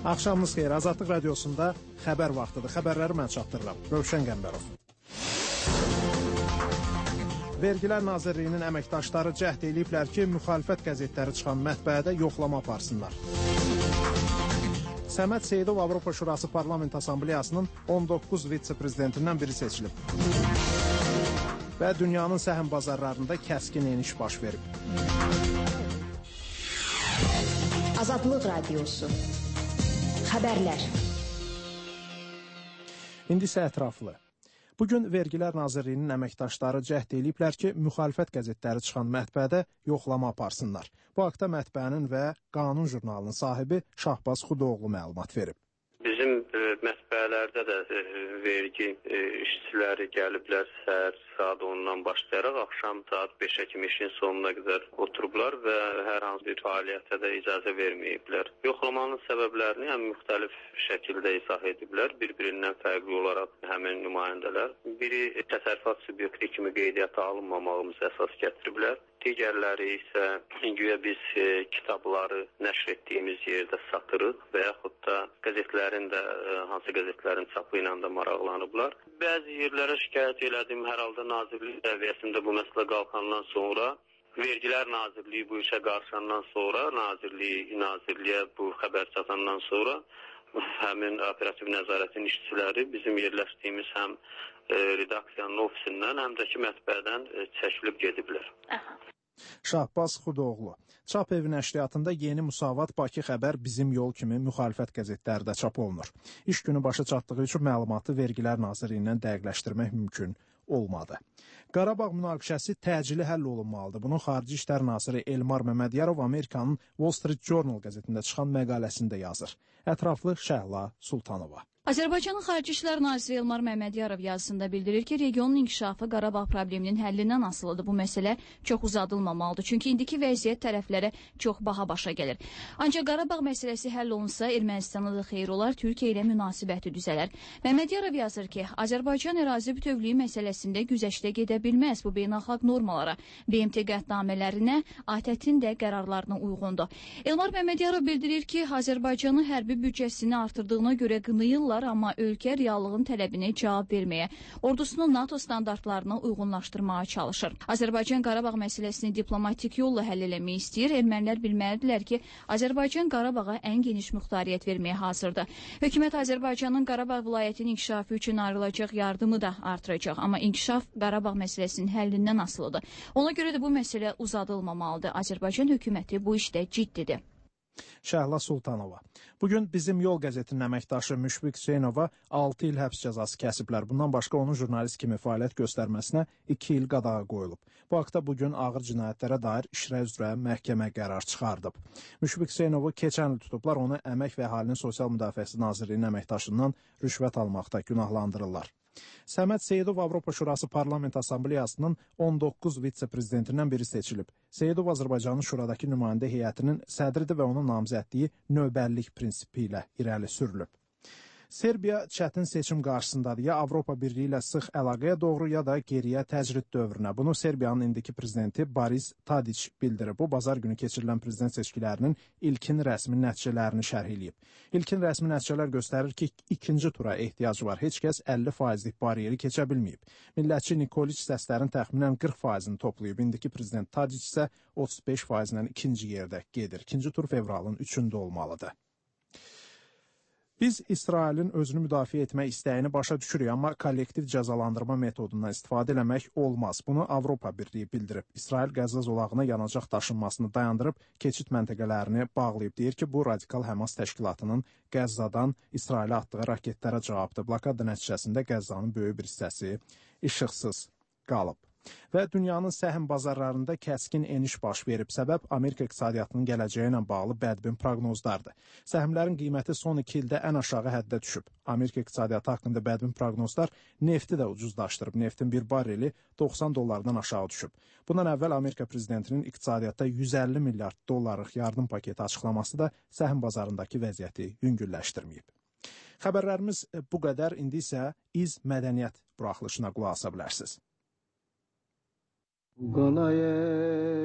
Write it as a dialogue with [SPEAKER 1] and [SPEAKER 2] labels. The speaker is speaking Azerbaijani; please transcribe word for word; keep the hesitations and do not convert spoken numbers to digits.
[SPEAKER 1] Axşamınız xeyir. Azadlıq radiosunda xəbər vaxtıdır. Xəbərləri mən çatdırıram. Rövşən Qəmbərov. Vergilər Nazirliyinin əməkdaşları cəhd eləyiblər ki, müxalifət qəzetləri çıxan mətbəədə yoxlama aparsınlar. Səməd Seyidov Avropa Şurası Parlament Assambleyasının on doqquz vitse-prezidentindən biri seçilib. Və dünyanın səhm bazarlarında kəskin eniş baş verib.
[SPEAKER 2] Azadlıq Radiosu. Xəbərlər.
[SPEAKER 1] İndi isə ətraflı. Bugün Vergilər Nazirliyinin əməkdaşları cəhd eləyiblər ki, müxalifət qəzetləri çıxan mətbəədə yoxlama aparsınlar. Bu haqda mətbəənin və Qanun jurnalının sahibi Şahbaz Xudoğlu məlumat verib.
[SPEAKER 3] Bizim e, mətbəələrdə də e, vergi e, işçiləri gəliblər səhər saat ondan başlayaraq axşam saat beşə kimi işin sonuna qədər oturublar və hər hansı bir fəaliyyətə də icazə verməyiblər. Yoxlamanın səbəblərini həm müxtəlif şəkildə izah ediblər, bir-birindən fərqli olaraq həmin nümayəndələr. Biri təsərrüfat subyekti kimi qeydiyyata alınmamağımızı əsas gətiriblər. Digərləri isə güya biz e, kitabları nəşr etdiyimiz yerdə satırıq və yaxud da qəzetlərin də e, hansı qəzetlərin çapı ilə də maraqlanıblar. Bəzi yerlərə şikayət elədim, hər halda Nazirlik səviyyəsində bu məsələ qalxandan sonra, Vergilər Nazirliyi bu işə qarşılandan sonra, Nazirliyi, Nazirliyə bu xəbər çatandan sonra həmin operativ nəzarətin işçiləri bizim yerləşdiyimiz həm e, redaksiyanın ofisindən, həm də ki mətbəədən e, çəkilib gediblər.
[SPEAKER 2] Aha.
[SPEAKER 1] Şahbaz Xudoğlu. Çap evi nəşriyyatında Yeni Musavat, Bakı Xəbər, Bizim Yol kimi müxalifət qəzetləri də çap olunur. İş günü başa çatdığı üçün məlumatı Vergilər Nazirliyindən dəqiqləşdirmək mümkün olmadı. Qarabağ münaqişəsi təcili həll olunmalıdır. Bunu Xarici İşlər Naziri Elmar Məmmədiyarov Amerikanın Wall Street Journal qəzetində çıxan məqaləsində yazır. Ətraflı Şəhla Sultanova.
[SPEAKER 4] Azərbaycanın Xarici İşlər Naziri Elmar Məmmədiyarov yazısında bildirir ki, regionun inkişafı Qarabağ probleminin həllindən asılıdır. Bu məsələ çox uzadılmamalıdır. Çünki indiki vəziyyət tərəflərə çox baha başa gəlir. Ancaq Qarabağ məsələsi həll olunsa, Ermənistana da xeyir olar, Türkiyə ilə münasibəti düzələr. Məmmədiyarov yazır ki, Azərbaycan ərazi bütövlüyü məsələsində güzəştə gedə bilməz. Bu beynəlxalq normalara, B M T qətnamələrinə, A T T-in də qərarlarına uyğundur. Elmar Məmmədiyarov bildirir ki, Azərbaycanın hərbi büdcəsini artırdığına görə qınayırlar, amma ölkə reallığın tələbinə cavab verməyə, ordusunu NATO standartlarına uyğunlaşdırmağa çalışır. Azərbaycan Qarabağ məsələsini diplomatik yolla həll eləmək istəyir. Ermənilər bilməlidirlər ki, Azərbaycan Qarabağa ən geniş muxtariyyət verməyə hazırdır. Hökumət Azərbaycanın Qarabağ vilayətinin inkişafı üçün ayrılacaq yardımı da artıracaq. Amma inkişaf Qarabağ məsələsinin həllindən asılıdır. Ona görə də bu məsələ uzadılmamalıdır. Azərbaycan hökuməti bu işdə ciddidir.
[SPEAKER 1] Şəhla Sultanova. Bugün Bizim Yol qəzetinin əməkdaşı Müşfiq Hüseynova altı il həbs cəzası kəsiblər. Bundan başqa onun jurnalist kimi fəaliyyət göstərməsinə iki il qadağa qoyulub. Bu haqda bugün ağır cinayətlərə dair işlər üzrə məhkəmə qərar çıxardıb. Müşfiq Hüseynovu keçən il tutublar, onu Əmək və Əhalinin Sosial Müdafiəsi Nazirliyinin əməkdaşından rüşvət almaqda günahlandırırlar. Səməd Seyidov Avropa Şurası Parlament Assambleyasının on doqquz vitse-prezidentindən biri seçilib. Seyidov Azərbaycanın şuradakı nümayəndə heyətinin sədridir və onun namizədliyi növbəllik prinsipi ilə irəli sürülüb. Serbiya çətin seçim qarşısındadır. Ya Avropa Birliyi ilə sıx əlaqəyə doğru, ya da geriyə təcrid dövrünə. Bunu Serbiyanın indiki prezidenti Boris Tadić bildirib. Bu, bazar günü keçirilən prezident seçkilərinin ilkin rəsmi nəticələrini şərh eləyib. İlkin rəsmi nəticələr göstərir ki, ikinci tura ehtiyac var. Heç kəs əlli faizlik bariyeri keçə bilməyib. Millətçi Nikoliç səslərin təxminən qırx faizini toplayıb. İndiki prezident Tadić isə otuz beş faizlə ikinci yerdə gedir. İkinci tur fevralın üçündə olmalıdır. Biz İsrailin özünü müdafiə etmək istəyini başa düşürük, amma kollektiv cəzalandırma metodundan istifadə eləmək olmaz. Bunu Avropa Birliyi bildirib. İsrail Qəzza zolağına yanacaq daşınmasını dayandırıb, keçid məntəqələrini bağlayıb. Deyir ki, bu radikal Həmas təşkilatının Qəzzadan İsrailə atdığı raketlərə cavabdır. Blokada nəticəsində Qəzzanın böyük bir hissəsi işıqsız qalıb. Və dünyanın səhm bazarlarında kəskin eniş baş verib. Səbəb Amerika iqtisadiyyatının gələcəyi ilə bağlı bədbin proqnozlardır. Səhmlərin qiyməti son iki ildə ən aşağı həddə düşüb. Amerika iqtisadiyyatı haqqında bədbin proqnozlar nefti də ucuzlaşdırıb. Neftin bir barreli doxsan dollardan aşağı düşüb. Bundan əvvəl Amerika prezidentinin iqtisadiyyatda yüz əlli milyard dollarlıq yardım paketi açıqlaması da səhm bazarındakı vəziyyəti yüngülləşdirməyib. Xəbərlərimiz bu qədər. İndi isə İz Mədəniyyət buraxılışına qulaq asa bilərsiniz.
[SPEAKER 5] Qalaya